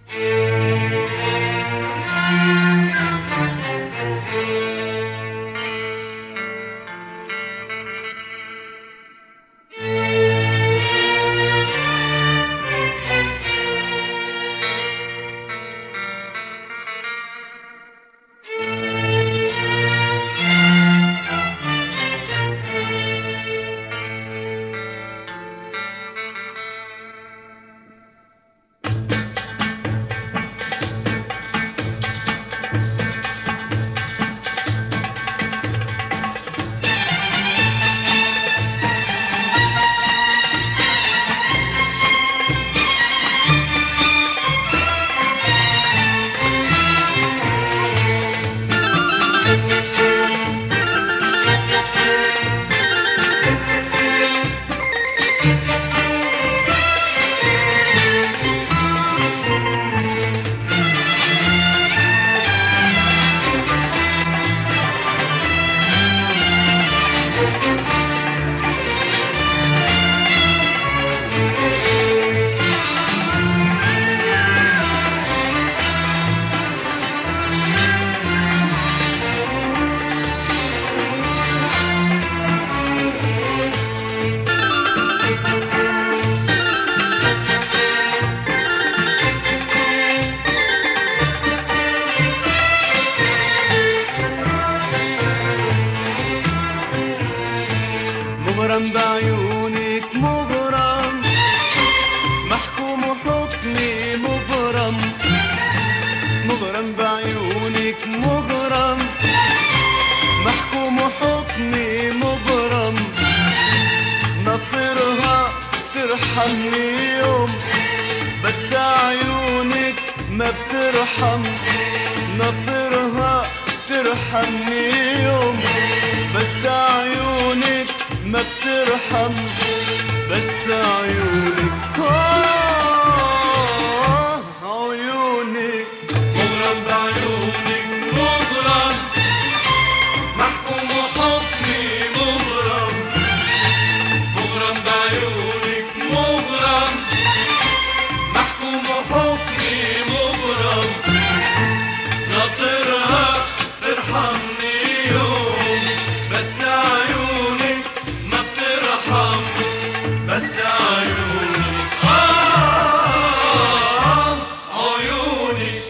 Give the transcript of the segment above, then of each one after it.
مغرم بعيونك مغرم، محكوم حكمي مبرم. مغرم بعيونك مغرم، محكوم حكمي مبرم. نطرها ترحمني يوم، بس عيونك ما بترحم. نطرها ترحمني يوم، بس عيونك ما بترحم. بس عيونك عيونك مغرم بعيونك مغرم، محكوم حكمي مغرم. مغرم بعيونك مغرم، محكوم حكمي مغرم. ناطرها ترحمني يوم، بس عيونك ما بترحم. بس عيونك عيونك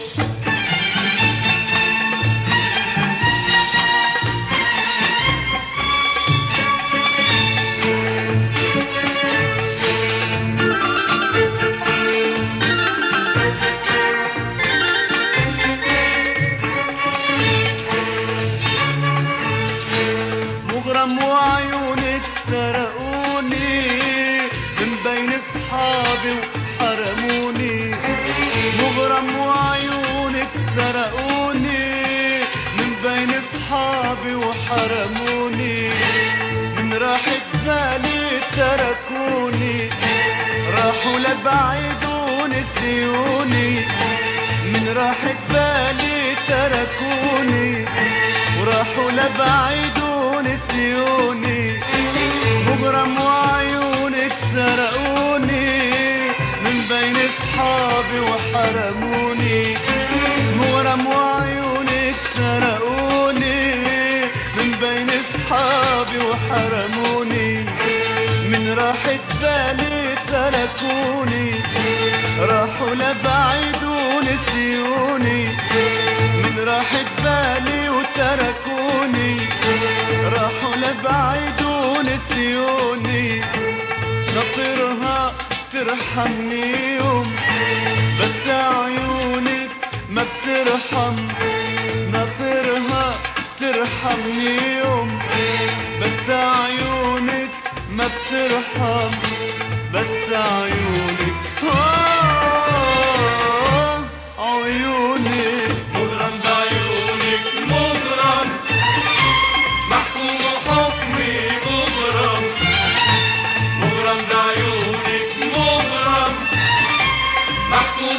مغرم وعيونك سرقوني من بين اصحابي وحرموني. مغرم وعيونك سرقوني من بين اصحابي وحرموني. من راحة بالي تركوني، راحوا لبعيد ونسيوني. من راحة بالي تركوني، وراحوا لبعيد ونسيوني. مغرم وعيونك سرقوني من بين اصحابي وحرموني. مغرم وعيونك سرقوني من بين اصحابي وحرموني. من راحة بالي تركوني، راحوا لبعيد ونسيوني. من راحة بالي وتركوني، راحوا لبعيد ونسيوني. نطرها ترحمني يوم، بس عيونك ما بترحم. نطرها ترحمني يوم، بس عيونك ما بترحم. بس عيونك عيونك مغرم بعيونك مغرم، محكوم حكمي مغرم. مغرم بعيونك مغرم، محكوم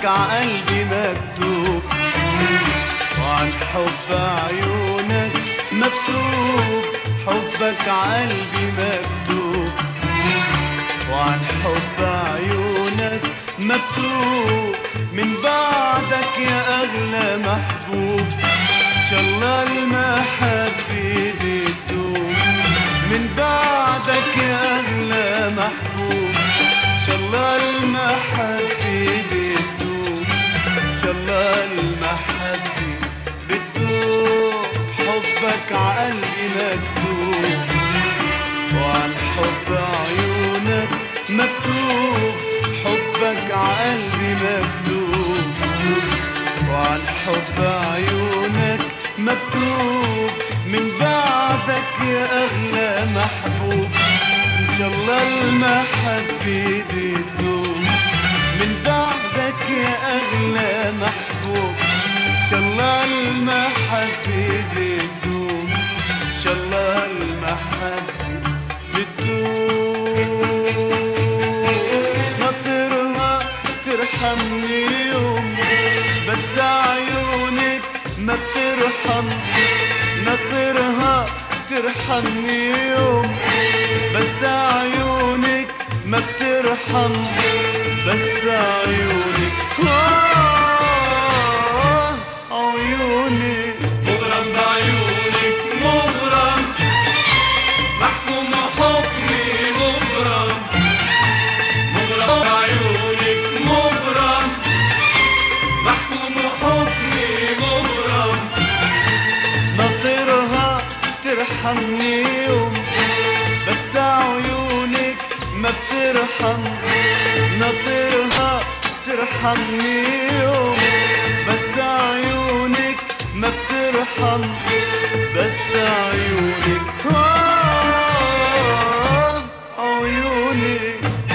عقلبي مكتوب، وعن حب عيونك مكتوب، حبك عقلبي مكتوب، وعن حب عيونك مكتوب، من بعدك يا أغلى محبوب، شالله المحبة بتدوم، من بعدك يا أغلى محبوب، شالله المحبة بتدوم، شالله المحبة بتدوم، حبك عقلبي مكتوب، وعن حب عيونك مكتوب، حبك عقلبي مكتوب، وعن حب عيونك مكتوب، من بعدك يا أغلى محبوب، إن شاء الله المحبة بتدوم، من بعدك يا أغلى محبوب، إن شاء الله المحبة بتدوم، إن شاء الله المحبة بتدوم، ناطرها ترحمني يوم، بس عيونك ما بترحم، ناطرها ترحمني يوم، بس عيونك ما بترحم، بس عيونك عيونك مغرم بعيونك مغرم، محكوم حكمي مغرم، مغرم بعيونك مغرم، محكوم حكمي مغرم، ناطرها ترحمني يوم، بس عيونك ما بترحم، ناطرها ترحمني يوم، بس عيونك ما بترحم، بس عيونك عيونك